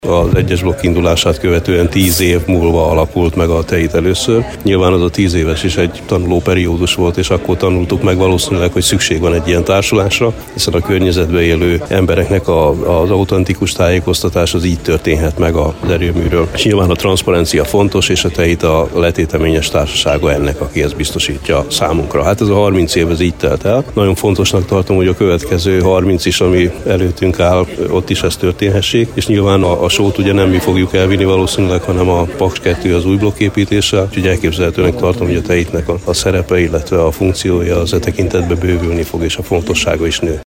Az egyes blokk indulását követően 10 év múlva alakult meg a TEIT először. Nyilván az a 10 éves is egy tanulóperiódus volt, és akkor tanultuk meg valószínűleg, hogy szükség van egy ilyen társulásra, hiszen a környezetben élő embereknek az autentikus tájékoztatás az így történhet meg az erőműről. És nyilván a transzparencia fontos, és a TEIT a letéteményes társasága ennek, aki ezt biztosítja számunkra. Hát ez a 30 év ez így telt el. Nagyon fontosnak tartom, hogy a következő 30 is, ami előttünk áll, ott is ez történhessék, és nyilván a sót ugye nem mi fogjuk elvinni valószínűleg, hanem a Paks 2 az új blokképítéssel, úgyhogy elképzelhetőnek tartom, hogy a TEIT-nek a szerepe, illetve a funkciója az tekintetben bővülni fog, és a fontossága is nő.